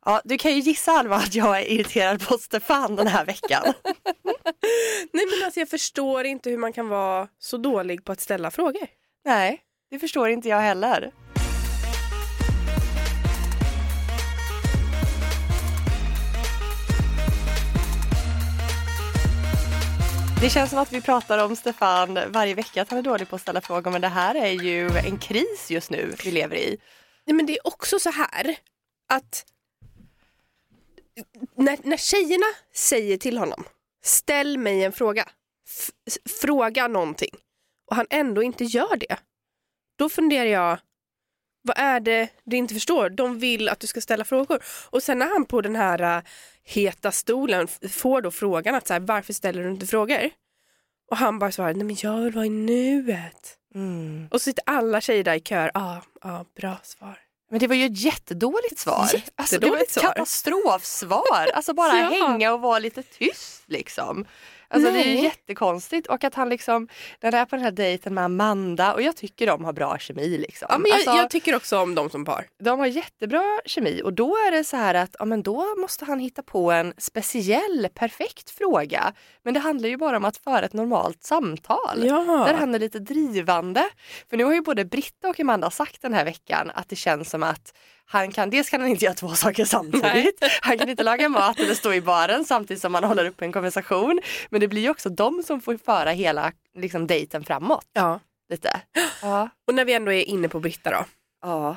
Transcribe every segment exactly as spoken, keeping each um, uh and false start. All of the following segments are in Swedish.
Ja, du kan ju gissa Alva att jag är irriterad på Stefan den här veckan. Nej men alltså jag förstår inte hur man kan vara så dålig på att ställa frågor. Nej, det förstår inte jag heller. Det känns som att vi pratar om Stefan varje vecka att han är dålig på att ställa frågor. Men det här är ju en kris just nu vi lever i. Nej men det är också så här att när, när tjejerna säger till honom, ställ mig en fråga, F- fråga någonting, och han ändå inte gör det, då funderar jag, vad är det du inte förstår? De vill att du ska ställa frågor. Och sen när han på den här uh, heta stolen får då frågan att så här, varför ställer du inte frågor? Och han bara svarar, nej men jag vill vara i nuet. Mm. Och så sitter alla tjejer där i kör, ja, ah, ah, bra svar. Men det var ju ett jättedåligt svar. Jättedåligt alltså, det var ett svar. katastrofsvar. Alltså bara Ja. hänga och vara lite tyst liksom. Alltså Nej. det är ju jättekonstigt. Och att han liksom, när det är på den här dejten med Amanda, och jag tycker de har bra kemi liksom. Ja men jag, alltså, jag tycker också om dem som par. de har jättebra kemi, och då är det så här att ja, men då måste han hitta på en speciell, perfekt fråga. Men det handlar ju bara om att föra ett normalt samtal. Ja. Där han är lite drivande. För nu har ju både Britta och Amanda sagt den här veckan att det känns som att han kan, dels kan han inte göra två saker samtidigt. Nej. Han kan inte laga mat eller stå i baren samtidigt som man håller upp en konversation. Men det blir ju också de som får föra hela liksom, dejten framåt. Ja. Lite. Ja. Och när vi ändå är inne på Britta då. Ja.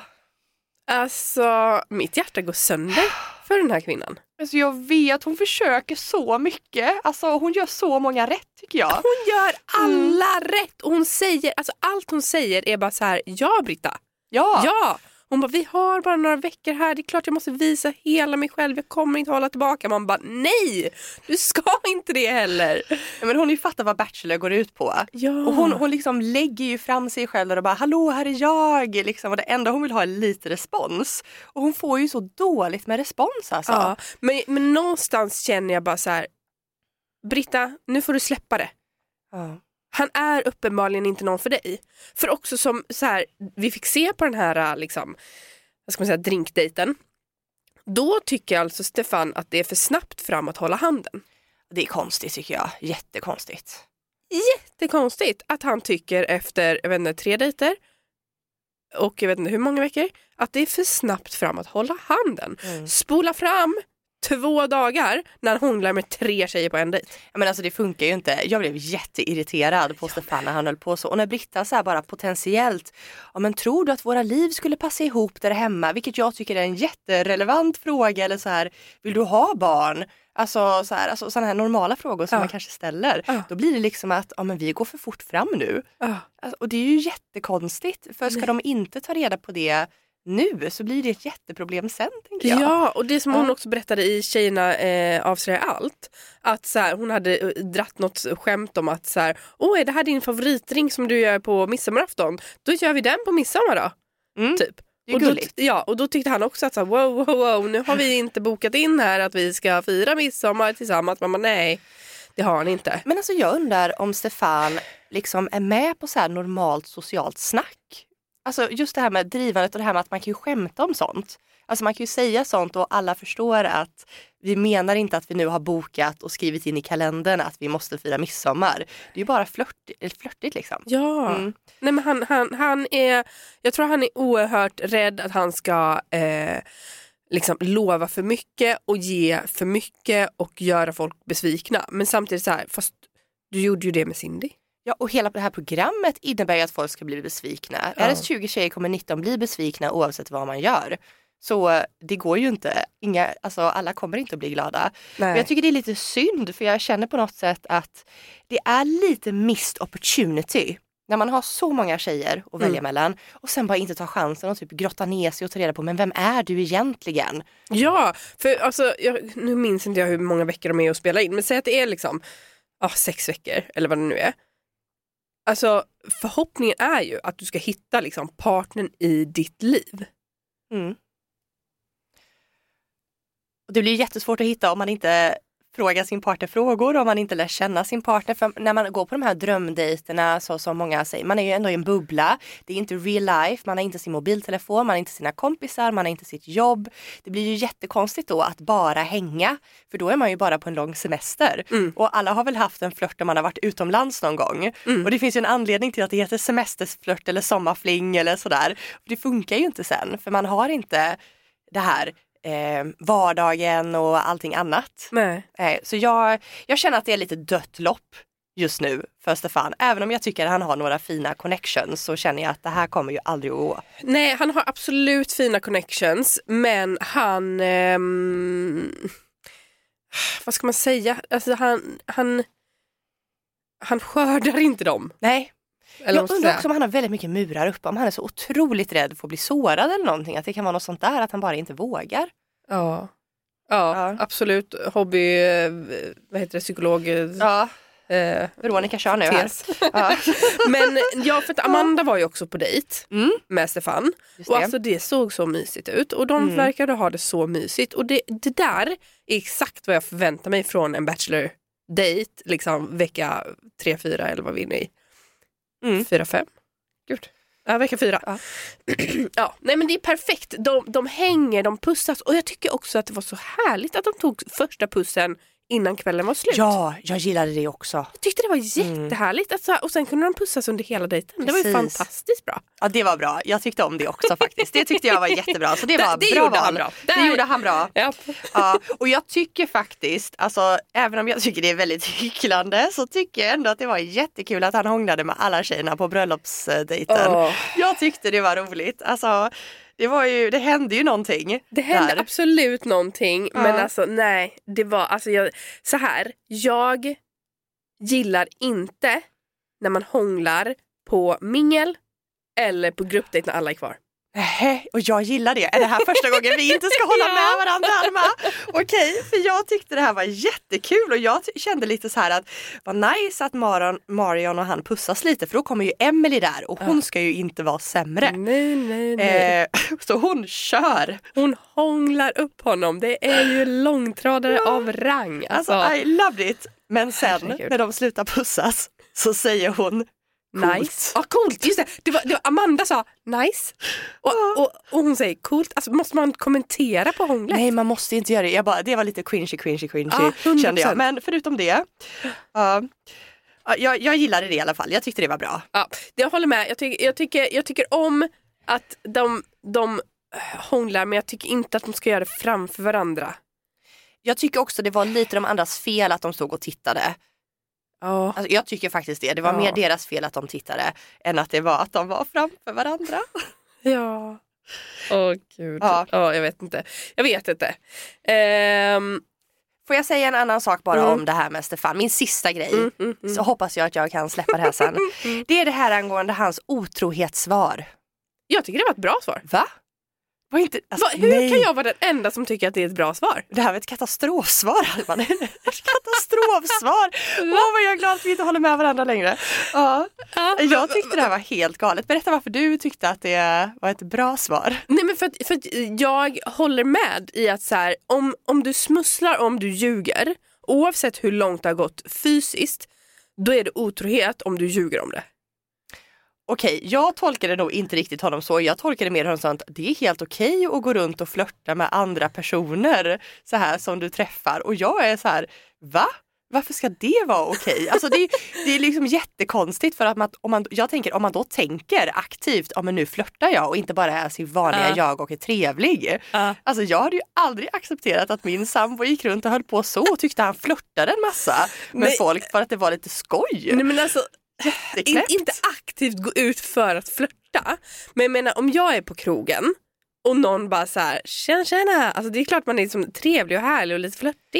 Alltså, mitt hjärta går sönder för den här kvinnan. Alltså jag vet, hon försöker så mycket. Alltså hon gör så många rätt tycker jag. Hon gör alla mm. rätt. Och hon säger, alltså allt hon säger är bara så här, ja Britta. Ja. Ja. Hon bara, vi har bara några veckor här. Det är klart jag måste visa hela mig själv. Jag kommer inte hålla tillbaka. Man bara, nej! Du ska inte det heller. Ja, men hon har ju fattat vad Bachelor går ut på. Ja. Och hon, hon liksom lägger ju fram sig själv och bara, hallå här är jag. Liksom. Och det enda hon vill ha är lite respons. Och hon får ju så dåligt med respons alltså. Ja, men, men någonstans känner jag bara så här, Britta, nu får du släppa det. Ja. Han är uppenbarligen inte någon för dig. För också som så här, vi fick se på den här liksom, vad ska man säga, drinkdejten. Då tycker alltså Stefan att det är för snabbt fram att hålla handen. Det är konstigt tycker jag. Jättekonstigt. Jättekonstigt att han tycker efter, jag vet inte, tre dejter och jag vet inte hur många veckor, att det är för snabbt fram att hålla handen. Mm. Spola fram två dagar när han hånglar med tre tjejer på en dejt. Ja, men alltså det funkar ju inte. Jag blev jätteirriterad på Stefan när han höll på så. Och när Britta så här bara potentiellt, ja men tror du att våra liv skulle passa ihop där hemma? Vilket jag tycker är en jätterelevant fråga. Eller så här, vill du ha barn? Alltså så här, alltså sådana här normala frågor som ja. man kanske ställer. Ja. Då blir det liksom att, ja men vi går för fort fram nu. Ja. Alltså, och det är ju jättekonstigt. För ska Nej. de inte ta reda på det nu så blir det ett jätteproblem sen, tänker jag. Ja, och det som hon också berättade i Tjejerna eh, avslöjar allt. Att så här, hon hade uh, dratt något skämt om att så här, åh, är det här din favoritring som du gör på midsommarafton? Då gör vi den på midsommar då. Mm. Typ. Det är och gulligt. Då, ja, och då tyckte han också att så här, wow, wow, wow, nu har vi inte bokat in här att vi ska fira midsommar tillsammans. Mamma, nej, det har han inte. Men alltså jag undrar om Stefan liksom är med på så här normalt socialt snack. Alltså just det här med drivandet och det här med att man kan ju skämta om sånt. Alltså man kan ju säga sånt och alla förstår att vi menar inte att vi nu har bokat och skrivit in i kalendern att vi måste fira midsommar. Det är ju bara flört, flörtigt liksom. Ja, mm. Nej men han, han, han är, jag tror han är oerhört rädd att han ska eh, liksom lova för mycket och ge för mycket och göra folk besvikna. Men samtidigt så här, fast du gjorde ju det med Cindy. Ja, och hela det här programmet innebär ju att folk ska bli besvikna. Ja. Är det tjugo tjejer kommer nitton bli besvikna oavsett vad man gör. Så det går ju inte. Inga, alltså, alla kommer inte att bli glada. Men jag tycker det är lite synd för jag känner på något sätt att det är lite missed opportunity. När man har så många tjejer att välja mm. mellan och sen bara inte ta chansen och typ grotta ner sig och ta reda på men vem är du egentligen? Ja, för alltså, jag, nu minns inte jag hur många veckor de är att spela in. Men säg att det är liksom ah, sex veckor eller vad det nu är. Alltså förhoppningen är ju att du ska hitta liksom partnern i ditt liv. Mm. Och det blir jättesvårt att hitta om man inte fråga sin partner frågor om man inte lär känna sin partner. För när man går på de här drömdejterna, så som många säger, man är ju ändå i en bubbla. Det är inte real life, man har inte sin mobiltelefon, man har inte sina kompisar, man har inte sitt jobb. Det blir ju jättekonstigt då att bara hänga, för då är man ju bara på en lång semester. Mm. Och alla har väl haft en flört när man har varit utomlands någon gång. Mm. Och det finns ju en anledning till att det heter semesterflört eller sommarfling eller sådär. Det funkar ju inte sen, för man har inte det här Eh, vardagen och allting annat. Nej. Eh, så jag, jag känner att det är lite dött lopp just nu för Stefan. Även om jag tycker att han har några fina connections, så känner jag att det här kommer ju aldrig att gå. Nej, han har absolut fina connections, men han ehm, vad ska man säga? Alltså han han han skördar inte dem. Nej. Eller jag undrar också om han har väldigt mycket murar uppe, om han är så otroligt rädd för att bli sårad eller någonting, att det kan vara något sånt där, att han bara inte vågar. Ja, ja, ja. Absolut. Hobby, vad heter det, psykolog. Ja, eh, Veronica kör nu här. Ja. Men ja, för att Amanda var ju också på dejt mm. med Stefan. Det. Och alltså det såg så mysigt ut. Och de mm. verkade ha det så mysigt. Och det, det där är exakt vad jag förväntar mig från en bachelor-dejt, liksom vecka tre, fyra eller vad vi är inne i. Mm. Fyra, fem. Gud. Ja, vecka fyra. Ja. Ja, nej men det är perfekt. De, de hänger, de pussas. Och jag tycker också att det var så härligt att de tog första pussen innan kvällen var slut. Ja, jag gillade det också. Jag tyckte det var jättehärligt. Alltså, och sen kunde de pussas under hela dejten. Det var ju fantastiskt bra. Ja, det var bra. Jag tyckte om det också faktiskt. Det tyckte jag var jättebra. Så det var det, det bra gjorde val. han bra. Det Där. gjorde han bra. Ja. Ja, och jag tycker faktiskt, alltså, även om jag tycker det är väldigt hycklande, så tycker jag ändå att det var jättekul att han hånglade med alla tjejerna på bröllopsdejten. Oh. Jag tyckte det var roligt. Alltså, det var ju, det hände ju någonting. Det hände där. absolut någonting. Ja. Men alltså nej, det var alltså jag, så här. Jag gillar inte när man hånglar på mingel eller på gruppdejt när alla är kvar. Äh, och jag gillar det. Är det här första gången vi inte ska hålla ja. med varandra, Alma? Okej, okay, för jag tyckte det här var jättekul. Och jag t- kände lite så här att vad nice att Marion, Marion och han pussas lite. För då kommer ju Emily där. Och hon ja. ska ju inte vara sämre. Nej, nej, nej. Eh, så hon kör. Hon hånglar upp honom. Det är ju långtradare ja. av rang. Alltså. alltså, I loved it. Men sen, Herregud. när de slutar pussas, så säger hon coolt. Nice. Ja, coolt. Just det. Det var, det var Amanda sa nice. Och, och, och hon säger coolt. Alltså, måste man kommentera på hånglet? Nej, man måste inte göra det. Jag bara, det var lite cringy, cringy, cringy ja, kände jag. Men förutom det, uh, jag, jag gillade det i alla fall. Jag tyckte det var bra. Ja, jag håller med. Jag, ty- jag, tycker, jag tycker om att de, de hånglar, men jag tycker inte att de ska göra det framför varandra. Jag tycker också det var lite de andras fel att de stod och tittade. Ja. Alltså, jag tycker faktiskt det. Det var ja. mer deras fel att de tittade än att det var att de var framför varandra. Ja. Åh oh, gud. Ja. Oh, jag vet inte. Jag vet inte. Um... Får jag säga en annan sak bara mm. om det här med Stefan? Min sista grej. Mm, mm, mm. Så hoppas jag att jag kan släppa det här sen. Det är det här angående hans otrohetssvar. Jag tycker det var ett bra svar. Va? Var inte, alltså, Va, hur nej. kan jag vara den enda som tycker att det är ett bra svar? Det här var ett katastrofsvar. Ett katastrofsvar. Åh, oh, vad jag är glad att vi inte håller med varandra längre. Ja. Ja. Jag tyckte det här var helt galet. Berätta varför du tyckte att det var ett bra svar. Nej, men för att, för att jag håller med i att så här, om, om du smusslar, om du ljuger, oavsett hur långt det har gått fysiskt, då är det otrohet om du ljuger om det. Okej, jag tolkade nog inte riktigt honom så. Jag tolkade mer honom sånt, det är helt okej att gå runt och flirta med andra personer så här som du träffar. Och jag är så här, va? Varför ska det vara okej? Alltså det, det är liksom jättekonstigt för att man, om man, jag tänker, om man då tänker aktivt, ja men nu flirtar jag och inte bara är sin vanliga uh. jag och är trevlig. Uh. Alltså jag hade ju aldrig accepterat att min sambo gick runt och höll på så och tyckte han flirtade en massa med Nej. folk för att det var lite skoj. Nej men alltså... In, inte aktivt gå ut för att flirta. Men jag menar, om jag är på krogen och någon bara så här, tjena, tjena. Alltså det är klart man är liksom trevlig och härlig och lite flirtig.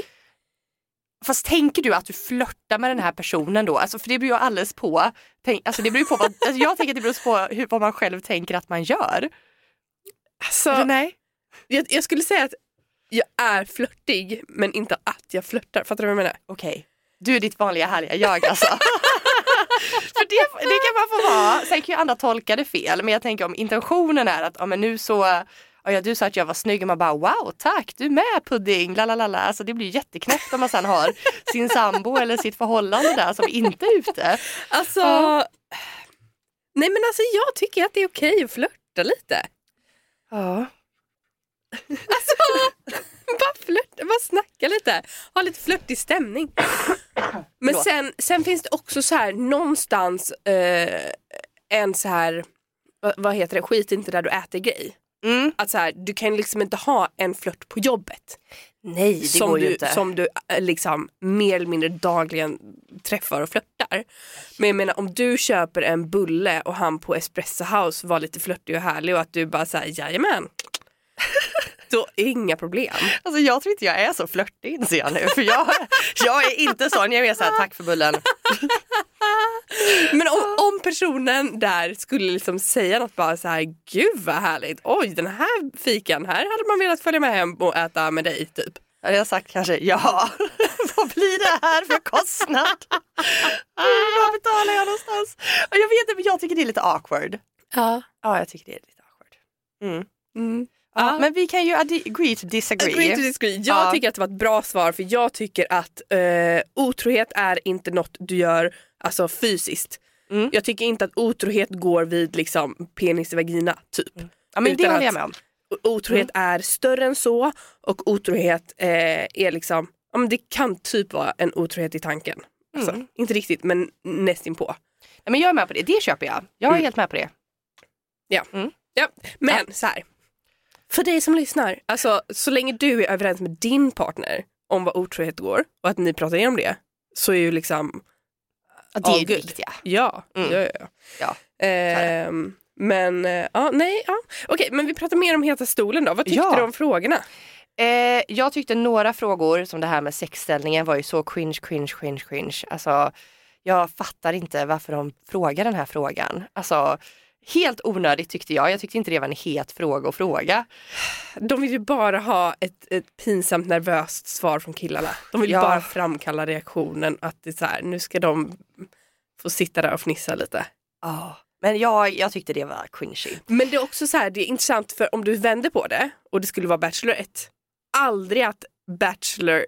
Fast tänker du att du flirtar med den här personen då? Alltså för det beror ju alldeles på. Tänk, alltså det beror på vad, alltså jag tänker att det beror på hur, vad man själv tänker att man gör. Alltså, Eller nej? Jag, jag skulle säga att jag är flirtig, men inte att jag flirtar. Fattar du vad jag menar? Okej. Okay. Du är ditt vanliga härliga jag alltså. För det, det kan man få vara. Sen kan ju andra tolka det fel. Men jag tänker om intentionen är att ja, men nu så ja, du sa att jag var snygg och man bara wow, tack, du är med pudding, lalalala. Alltså det blir jätteknäppt om man sen har sin sambo eller sitt förhållande där som inte är ute. Alltså, ja. nej men alltså jag tycker att det är okej att flirta lite. Ja. Alltså, bara flirta, bara snacka lite. Ha lite flirtig stämning. Men sen, sen finns det också så här någonstans eh, en så här, vad, vad heter det, skit inte där du äter grej. Mm. Att så här, du kan liksom inte ha en flört på jobbet. Nej, det som går du, ju inte. Som du liksom mer eller mindre dagligen träffar och flörtar. Men jag menar, om du köper en bulle och han på Espresso House var lite flörtig och härlig och att du bara säger jajamän. Då är inga problem. Alltså jag tror inte jag är så flörtig, inser jag nu. För jag, jag är inte sån, jag är mer så här, tack för bullen. Men om, om personen där skulle liksom säga något bara så här, gud vad härligt. Oj, den här fikan här hade man velat följa med hem och äta med dig typ. Jag hade sagt kanske, ja, vad blir det här för kostnad? Vad betalar jag någonstans? Och jag vet inte, men jag tycker det är lite awkward. Ja. Ja, jag tycker det är lite awkward. Mm. Mm. Ja, Ja. men vi kan ju agree to disagree. Agree to disagree. Jag Ja. tycker att det var ett bra svar, för jag tycker att eh, otrohet är inte något du gör alltså fysiskt. Mm. Jag tycker inte att otrohet går vid liksom penis i vagina typ. Ja, men det Utan håller jag att med om. Otrohet är större än så, och otrohet eh, är liksom, ja, men det kan typ vara en otrohet i tanken. Alltså, Mm. inte riktigt, men nästinpå. Ja, men jag är med på det, det köper jag. Jag är Mm. helt med på det. Ja. Mm. Ja. Men så här. För dig som lyssnar, alltså så länge du är överens med din partner om vad otrohet går och att ni pratar igenom det, så är ju liksom Ja, det är all ju det good. viktiga. Ja, Mm. ja, ja, ja. Ja, Ehm, men eh, ja, nej, ja. Okej, men vi pratar mer om heta stolen då. Vad tyckte Ja. du om frågorna? Eh, jag tyckte några frågor som det här med sexställningen var ju så cringe, cringe, cringe, cringe. Alltså, jag fattar inte varför de frågar den här frågan. Alltså, helt onödigt tyckte jag. Jag tyckte inte det var en het fråga att fråga. De vill ju bara ha ett, ett pinsamt nervöst svar från killarna. De vill Ja. bara framkalla reaktionen att det är så här, nu ska de få sitta där och fnissa lite. Ja, men jag, jag tyckte det var cringy. Men det är också så här, det är intressant, för om du vänder på det och det skulle vara Bachelorette, aldrig att Bachelor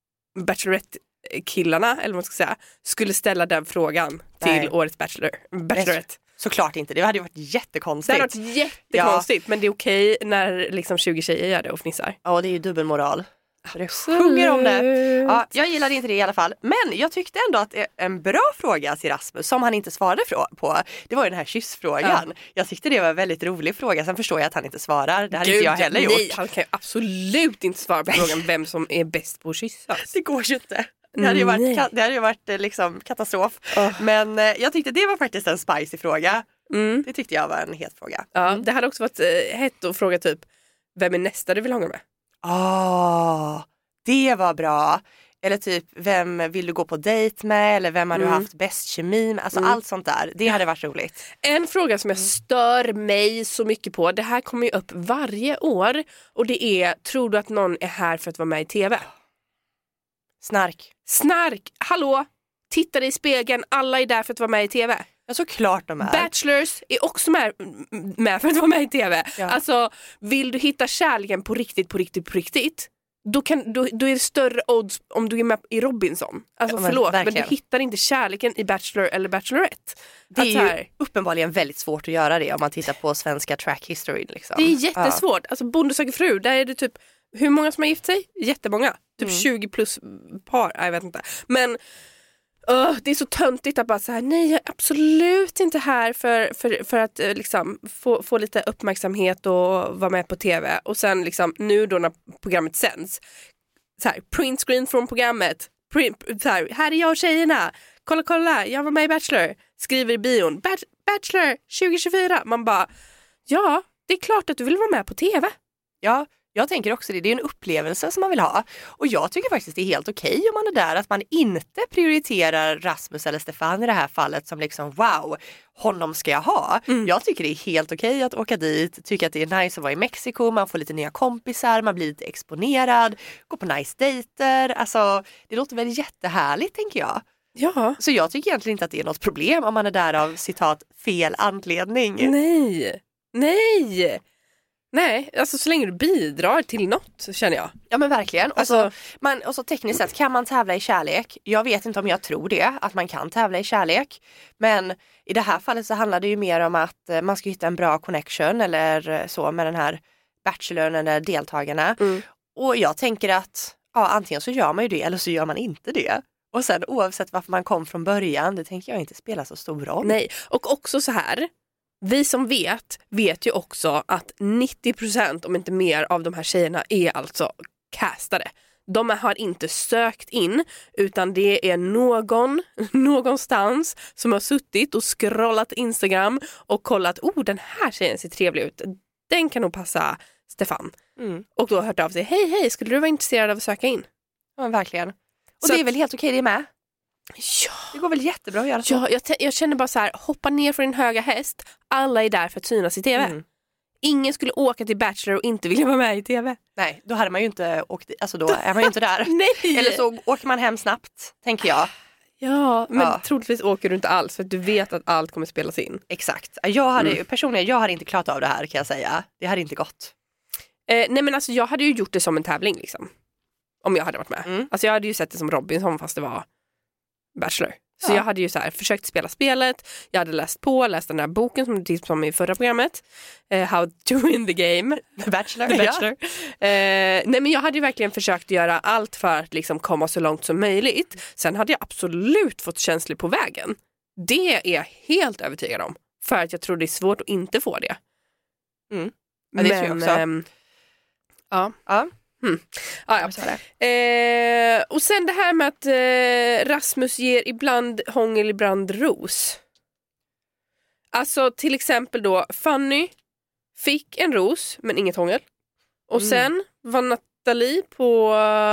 Bachelorette-killarna, eller vad man ska säga, skulle ställa den frågan till Nej. årets Bachelor, Bachelorette. Såklart inte, det hade ju varit Det jättekonstigt. hade varit jättekonstigt, men det är okej när liksom tjugo tjejer gör det och fnissar. Ja, det är ju dubbelmoral. Så det sjunger om det. Ja, jag gillade inte det i alla fall. Men jag tyckte ändå att det är en bra fråga till Rasmus som han inte svarade på. Det var ju den här kyssfrågan. Ja. Jag tyckte det var en väldigt rolig fråga. Sen förstår jag att han inte svarar. Det hade Gud, inte jag heller gjort. Nej, han kan ju absolut inte svara på frågan vem som är bäst på att kyssas. Det går ju inte. Det hade ju varit, det hade ju varit liksom katastrof. Oh. Men eh, jag tyckte det var faktiskt en spicy fråga. Mm. Det tyckte jag var en het fråga. Ja, Mm. det hade också varit eh, hett att fråga typ, vem är nästa du vill hångla med? Ah, det var bra. Eller typ, vem vill du gå på dejt med? Eller vem har Mm. du haft bäst kemi med? Alltså Mm. allt sånt där. Det hade varit roligt. En fråga som jag stör mig så mycket på, det här kommer ju upp varje år, och det är, tror du att någon är här för att vara med i tv? Snark. Snark, hallå, titta dig i spegeln, alla är där för att vara med i tv. Ja, såklart de är. Bachelors är också med, med för att vara med i tv. Ja. Alltså, vill du hitta kärleken på riktigt, på riktigt, på riktigt, då, kan, då, då är det större odds om du är med i Robinson. Alltså Ja, men förlåt, men verkligen. du hittar inte kärleken i Bachelor eller Bachelorette. Det är Att så ju här, uppenbarligen väldigt svårt att göra det om man tittar på svenska track history. Liksom. det är jättesvårt. Alltså Bonde söker fru, där är det typ, hur många som har gift sig? Jättemånga. Typ Mm. tjugo plus par, jag vet inte. Men uh, det är så töntigt att bara så här, nej, jag är absolut inte här för, för, för att uh, liksom, få, få lite uppmärksamhet och vara med på tv. Och sen liksom, nu då när programmet sänds, så här, print screen från programmet, print, så här, här är jag och tjejerna, kolla kolla, jag var med i Bachelor, skriver i bion, Bach- Bachelor tjugo tjugofyra. Man bara, ja, det är klart att du vill vara med på tv. Ja, jag tänker också det. Det är en upplevelse som man vill ha. Och jag tycker faktiskt det är helt okej om man är där. Att man inte prioriterar Rasmus eller Stefan i det här fallet som liksom wow, honom ska jag ha. Mm. Jag tycker det är helt okej att åka dit. Tycker att det är nice att vara i Mexiko. Man får lite nya kompisar. Man blir lite exponerad. Går på nice dejter. Alltså det låter väl jättehärligt tänker jag. Ja. Så jag tycker egentligen inte att det är något problem om man är där av citat fel anledning. Nej, nej. Nej, alltså så länge du bidrar till något, känner jag. Ja men verkligen. Och, Alltså, så, man, och så tekniskt sett kan man tävla i kärlek. Jag vet inte om jag tror det, att man kan tävla i kärlek. Men i det här fallet så handlar det ju mer om att eh, man ska hitta en bra connection eller så med den här bachelorn eller deltagarna. Mm. Och jag tänker att ja, antingen så gör man ju det eller så gör man inte det. Och sen oavsett varför man kom från början, det tänker jag inte spela så stor roll. Nej, och också så här, vi som vet, vet ju också att nittio procent om inte mer av de här tjejerna är alltså castade. De har inte sökt in, utan det är någon någonstans som har suttit och scrollat Instagram och kollat, oh den här tjejen ser trevlig ut, den kan nog passa Stefan. Mm. Och då har hört av sig, hej hej, skulle du vara intresserad av att söka in? Ja, verkligen. Och Så det är att- väl helt okej det med? Ja. Det går väl jättebra att göra så. Ja, jag, t- jag känner bara så här, hoppa ner från din höga häst. Alla är där för att synas i tv. Mm. Ingen skulle åka till Bachelor och inte vilja vara med i tv. Nej, då hade man ju inte åkt, alltså då är man ju inte där. Nej! Eller så åker man hem snabbt, tänker jag. Ja, men Ja. troligtvis åker du inte alls för att du vet att allt kommer spelas in. Exakt. Jag hade, Mm. personligen, jag hade inte klarat av det här kan jag säga. Det hade inte gått. Eh, nej men alltså jag hade ju gjort det som en tävling liksom. Om jag hade varit med. Mm. Alltså jag hade ju sett det som Robinson fast det var Bachelor. Så Ja. jag hade ju så här försökt spela spelet. Jag hade läst på, läst den där boken som du tipsade om i förra programmet. Eh, How to win the game. The Bachelor. The Bachelor. Eh, nej men jag hade ju verkligen försökt göra allt för att liksom komma så långt som möjligt. Sen hade jag absolut fått känslor på vägen. Det är jag helt övertygad om. För att jag tror det är svårt att inte få det. Mm. Ja, det tror jag också. ehm, ja. Ja. Mm. Ah, ja. Så är det. Eh, och sen det här med att eh, Rasmus ger ibland hångel, ibland ros. Alltså till exempel då Fanny fick en ros men inget hångel. Och Mm. sen var Nathalie på,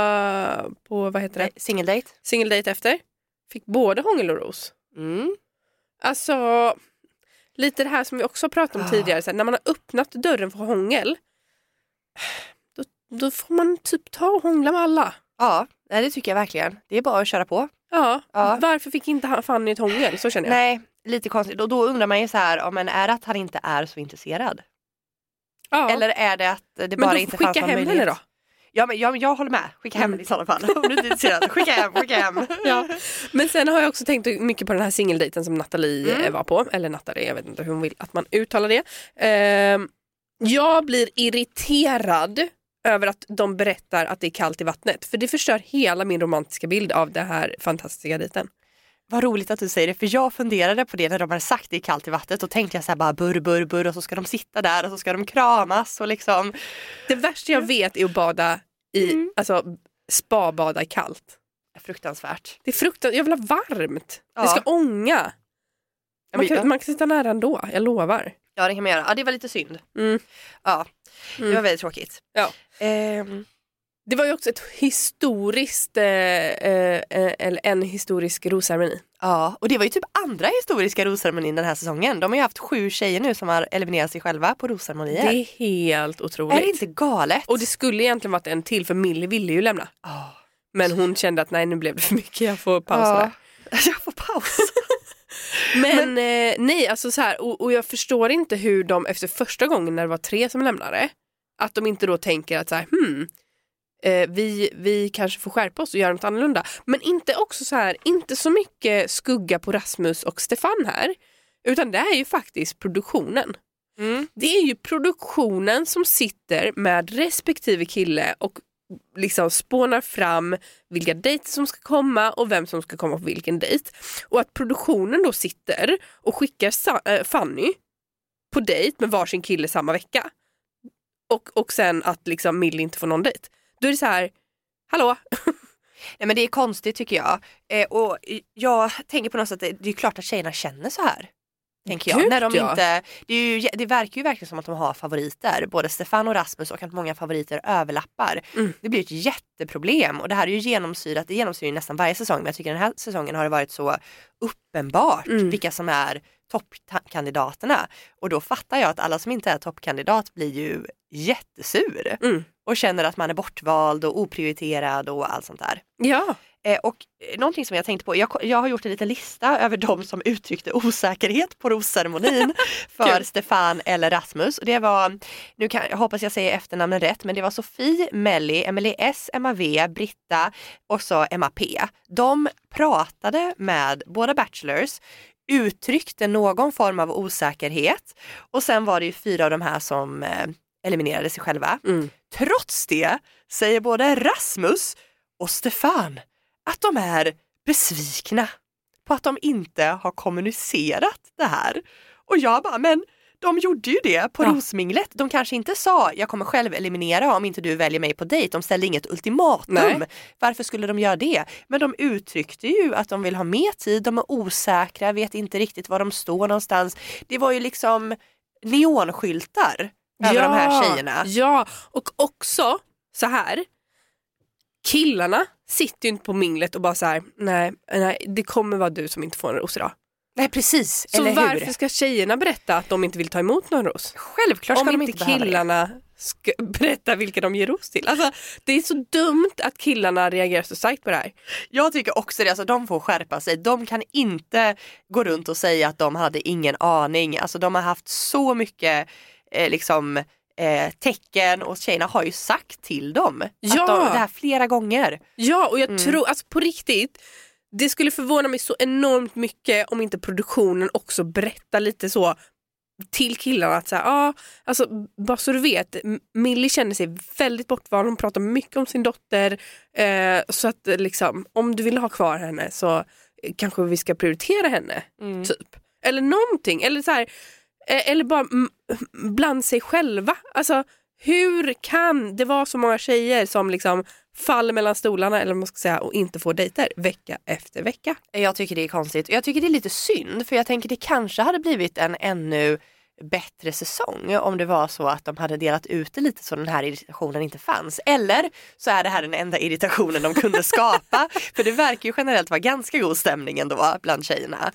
på vad heter det? Nej, single date. Single date efter. Fick både hångel och ros. Mm. Alltså lite det här som vi också har pratat om Ah. tidigare. Så här, när man har öppnat dörren för hångel då, då får man typ ta och hångla med alla. Ja, nej, det tycker jag verkligen. Det är bara att köra på. Ja, Ja. varför fick inte han Fanny ett hångel? Så känner jag. Nej, lite konstigt. Och då undrar man ju så här, ja, men är det att han inte är så intresserad? Ja. Eller är det att det men bara då inte skicka fanns någon hem möjlighet? henne då. Ja, men jag, jag håller med. Skicka hem henne i sådana fall. Om du inte är intresserad. Skicka hem, skicka hem. Ja. Men sen har jag också tänkt mycket på den här singeldejten som Nathalie Mm. eh, var på. Eller Nathalie, jag vet inte hur hon vill att man uttalar det. Ehm, jag blir irriterad över att de berättar att det är kallt i vattnet. För det förstör hela min romantiska bild av den här fantastiska dejten. Vad roligt att du säger det, för jag funderade på det när de hade sagt det är kallt i vattnet och tänkte jag så här bara burr, burr, burr och så ska de sitta där och så ska de kramas och liksom. Det värsta jag vet är att bada i, Mm. alltså spa-bada i kallt. Fruktansvärt. Det är fruktansvärt, jag vill ha varmt. Ja. Det ska ånga. Ja, Man men- kan, man kan sitta nära ändå, jag lovar. Ja, det kan man göra. Ja, det var lite synd. Mm. Ja, det Mm. var väldigt tråkigt. Ja. Ehm, Det var ju också ett historiskt, eh, eh, eller en historisk rosceremoni. ja, och det var ju typ andra historiska rosceremonin den här säsongen. De har ju haft sju tjejer nu som har eliminerat sig själva på rosceremonier. Det är helt otroligt. Är det inte galet? Och det skulle egentligen varit en till, för Millie ville ju lämna. Oh. Men hon kände att nej, nu blev det för mycket, jag får pausa Ja. där. Jag får paus. Men, eh, nej, alltså så här, och, och jag förstår inte hur de efter första gången när det var tre som lämnade, att de inte då tänker att så här, hmm, eh, vi, vi kanske får skärpa oss och göra något annorlunda. Men inte också så här, inte så mycket skugga på Rasmus och Stefan här, utan det är ju faktiskt produktionen. Mm. Det är ju produktionen som sitter med respektive kille och liksom spånar fram vilka dejter som ska komma och vem som ska komma på vilken dejt. Och att produktionen då sitter och skickar Sa- äh, Fanny på dejt med varsin kille samma vecka. Och, och sen att liksom Millie inte får någon dejt. Då är det så här, hallå? Nej, men det är konstigt tycker jag. Eh, och jag tänker på något sätt att det är klart att tjejerna känner så här. Tänker jag. Gud, När de ja. inte, det, är ju, det verkar ju verkligen som att de har favoriter. Både Stefan och Rasmus, och att många favoriter överlappar. Mm. Det blir ett jätteproblem. Och det här är ju genomsyrat, det genomsyrar ju nästan varje säsong. Men jag tycker den här säsongen har det varit så uppenbart Mm. vilka som är toppkandidaterna. Och då fattar jag att alla som inte är toppkandidat blir ju jättesur. Mm. Och känner att man är bortvald och oprioriterad och allt sånt där. Ja. Eh, och någonting som jag tänkte på, jag, jag har gjort en liten lista över de som uttryckte osäkerhet på rosceremonin för Stefan eller Rasmus. Och det var, nu kan, jag hoppas jag säger efternamnen rätt, men det var Sofie, Melly, Emily S, Emma V, Britta och så Emma P. De pratade med båda bachelors, uttryckte någon form av osäkerhet och sen var det ju fyra av de här som eh, eliminerade sig själva. Mm. Trots det säger både Rasmus och Stefan att de är besvikna på att de inte har kommunicerat det här. Och jag bara, men de gjorde ju det på ja. Rosminglet. De kanske inte sa, jag kommer själv eliminera om inte du väljer mig på dejt. De ställde inget ultimatum. Nej. Varför skulle de göra det? Men de uttryckte ju att de vill ha mer tid. De är osäkra, vet inte riktigt var de står någonstans. Det var ju liksom neonskyltar över ja, de här tjejerna. Ja, och också så här. Killarna sitter ju inte på minglet och bara så här, nej, nej, det kommer vara du som inte får en ros idag. Nej, precis. Så eller varför hur? ska tjejerna berätta att de inte vill ta emot någon ros? Självklart ska Om de inte inte killarna ska berätta vilka de ger ros till. Alltså, det är så dumt att killarna reagerar så starkt på det här. Jag tycker också det. Alltså, de får skärpa sig. De kan inte gå runt och säga att de hade ingen aning. Alltså, de har haft så mycket eh, liksom... Eh, tecken och tjejerna har ju sagt till dem ja. att de, det här flera gånger. Ja, och jag mm. tror, alltså på riktigt, det skulle förvåna mig så enormt mycket om inte produktionen också berättar lite så till killarna att så här, ah, alltså bara så du vet, Millie känner sig väldigt bortvald, hon pratar mycket om sin dotter, eh, så att liksom, om du vill ha kvar henne så kanske vi ska prioritera henne, mm. typ. Eller någonting, eller så här, eller bara m- bland sig själva. Alltså, hur kan det vara så många tjejer som liksom faller mellan stolarna eller man ska säga och inte får dejter vecka efter vecka? Jag tycker det är konstigt. Jag tycker det är lite synd, för jag tänker det kanske hade blivit en ännu bättre säsong om det var så att de hade delat ut det lite så den här irritationen inte fanns. Eller så är det här den enda irritationen de kunde skapa. För det verkar ju generellt vara ganska god stämning ändå bland tjejerna.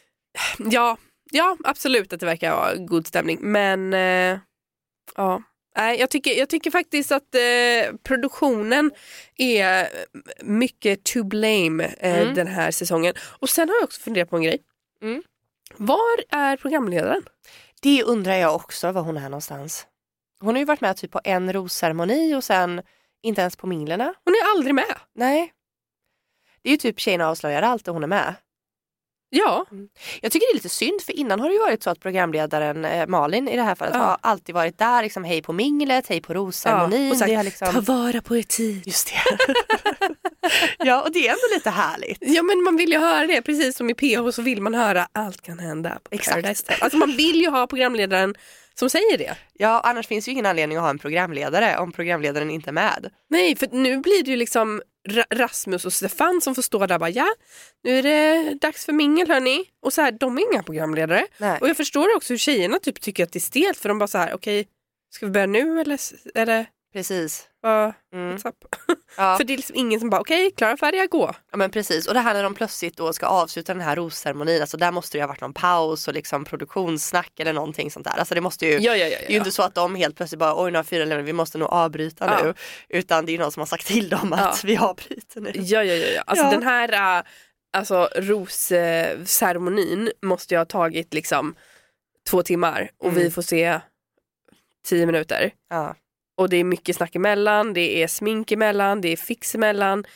Ja, Ja, absolut att det verkar vara god stämning. Men eh, ja, nej, jag tycker, jag tycker faktiskt att eh, produktionen är mycket to blame eh, mm. den här säsongen. Och sen har jag också funderat på en grej. Mm. Var är programledaren? Det undrar jag också, var hon är någonstans. Hon har ju varit med typ på en rosceremoni och sen inte ens på minglerna. Hon är aldrig med. Nej. Det är ju typ tjejerna avslöjar allt och hon är med. Ja. Mm. Jag tycker det är lite synd, för innan har det ju varit så att programledaren eh, Malin i det här fallet ja. har alltid varit där, liksom hej på minglet, hej på rosceremonin. Ja, och sagt, det har liksom... ta vara på er tid. Just det. Ja, och det är ändå lite härligt. Ja, men man vill ju höra det, precis som i P H så vill man höra allt kan hända på Paradise. Alltså man vill ju ha programledaren som säger det. Ja, annars finns ju ingen anledning att ha en programledare om programledaren inte är med. Nej, för nu blir det ju liksom Rasmus och Stefan som får stå där och bara, ja, nu är det dags för mingel hörni. Och så här, de är inga programledare. Nej. Och jag förstår också hur tjejerna typ tycker att det är stelt, för de bara så här, okej, okay, ska vi börja nu eller är det... Precis. Uh, mm. Ja. För det är liksom ingen som bara, okej, okay, klara färdiga, gå. Ja, men precis. Och det här när de plötsligt då ska avsluta den här rosceremonin, alltså där måste det ju ha varit någon paus och liksom produktionssnack eller någonting sånt där. Alltså det måste ju, ja, ja, ja, ja. det är ju inte så att de helt plötsligt bara, oj nu har fyra lämnar, vi måste nog avbryta ja. nu. Utan det är ju någon som har sagt till dem att ja. vi avbryter nu. Ja, ja, ja. ja. Alltså ja. den här uh, alltså, rosceremonin måste ju ha tagit liksom två timmar och mm. vi får se tio minuter. Ja. Och det är mycket snack emellan, det är smink emellan, det är fix emellan.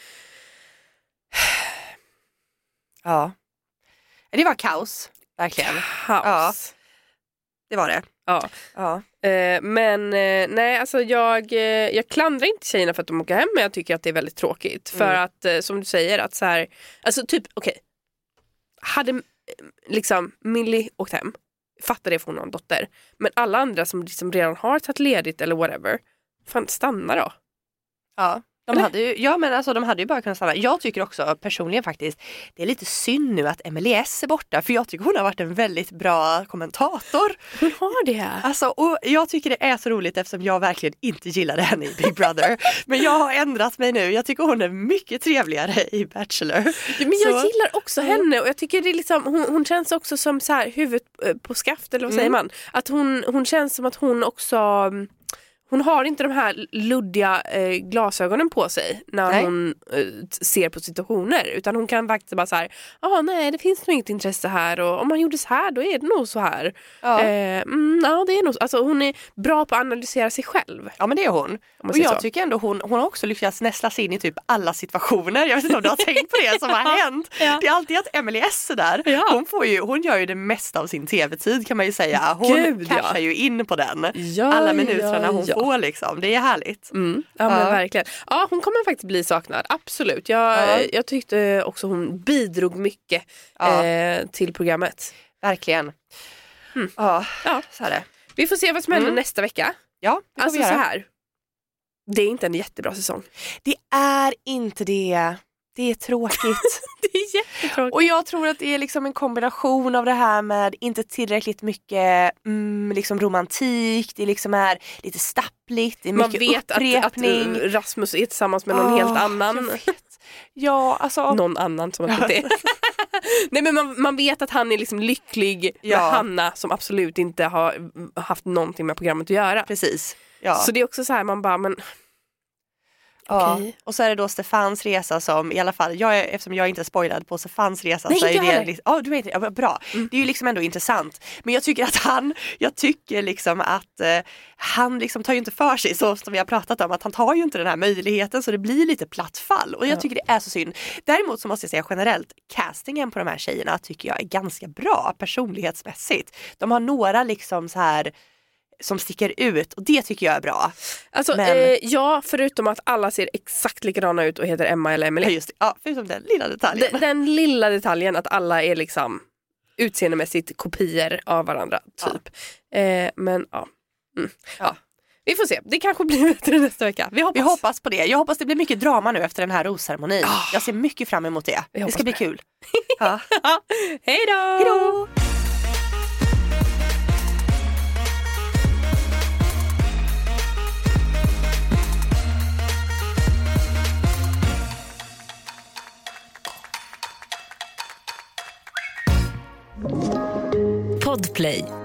Ja. Det var kaos, verkligen. Kaos. Ja, det var det. Ja. Ja. Eh, men eh, nej, alltså jag, eh, jag klandrar inte tjejerna för att de åker hem, men jag tycker att det är väldigt tråkigt. Mm. För att, eh, som du säger, att så här, alltså typ, okej. Okay, hade eh, liksom Millie åkt hem, fattar det för hon har en dotter. Men alla andra som liksom redan har tagit ledigt eller whatever, fan stanna då. Ja, de hade ju, ja men alltså de hade ju bara kunnat stanna. Jag tycker också personligen faktiskt, det är lite synd nu att Emily S är borta, för jag tycker hon har varit en väldigt bra kommentator. Hon har det. Alltså, och jag tycker det är så roligt eftersom jag verkligen inte gillade henne i Big Brother. Men jag har ändrat mig nu. Jag tycker hon är mycket trevligare i Bachelor. Ja, men jag så. gillar också henne, och jag tycker det är liksom, hon, hon känns också som så här huvudet på skaft, eller vad mm. säger man? Att hon, hon känns som att hon också... hon har inte de här luddiga eh, glasögonen på sig när nej. hon eh, ser på situationer. Utan hon kan faktiskt bara så här, ja nej det finns nog inget intresse här. Och om man gjorde så här då är det nog så här. Ja, eh, mm, ja det är nog så. Alltså hon är bra på att analysera sig själv. Ja men det är hon. Och jag så. tycker ändå hon, hon har också lyckats nästla sig in i typ alla situationer. Jag vet inte om du har tänkt på det som har hänt. Ja. Det är alltid att Emily S där. Ja. Hon, får ju, hon gör ju det mesta av sin tv-tid kan man ju säga. Hon Gud, cashar ja. ju in på den. Ja, alla minuterna ja, hon ja. får liksom. Det är härligt. Mm. Ja, ja men verkligen. Ja hon kommer faktiskt bli saknad. Absolut. Jag, ja. jag tyckte också hon bidrog mycket ja. eh, till programmet. Verkligen. Mm. Ja. ja, så är det. Vi får se vad som händer mm. nästa vecka. Ja, det alltså så här. Det är inte en jättebra säsong. Det är inte det. Det är tråkigt. Det är jättetråkigt. Och jag tror att det är liksom en kombination av det här med inte tillräckligt mycket mm, liksom romantik. Det liksom är lite stappligt. Det är mycket man vet upprepning. Att, att Rasmus är tillsammans med någon oh, helt annan. Ja, alltså. Någon annan som att det är. Nej men man, man vet att han är liksom lycklig ja. med Hanna som absolut inte har haft någonting med programmet att göra. Precis. Ja. Så det är också så här man bara men ja. Okay. Och så är det då Stefans resa som i alla fall, jag är, eftersom jag inte är spoilad på Stefans resa nej, så är det, det. Oh, du vet, ja, bra. Mm. Det är ju liksom ändå intressant. Men jag tycker att han, jag tycker liksom att eh, han liksom tar ju inte för sig så som vi har pratat om, att han tar ju inte den här möjligheten så det blir lite platt fall. Och jag ja. tycker det är så synd. Däremot så måste jag säga generellt, castingen på de här tjejerna tycker jag är ganska bra personlighetsmässigt. De har några liksom så här som sticker ut och det tycker jag är bra. Alltså Men... eh, ja, förutom att alla ser exakt likadana ut och heter Emma eller Emily. Ja, just det. Ja, förutom den lilla detaljen. Den, den lilla detaljen att alla är liksom utseendemässigt kopior av varandra typ. Ja. Eh, men ja. Mm. ja. Vi får se. Det kanske blir bättre nästa vecka. Vi hoppas. Vi hoppas på det. Jag hoppas det blir mycket drama nu efter den här rosceremonin. Oh. Jag ser mycket fram emot det. Det ska bli det. Kul. Ja. Ja. Hej då! Hej då! Podplay.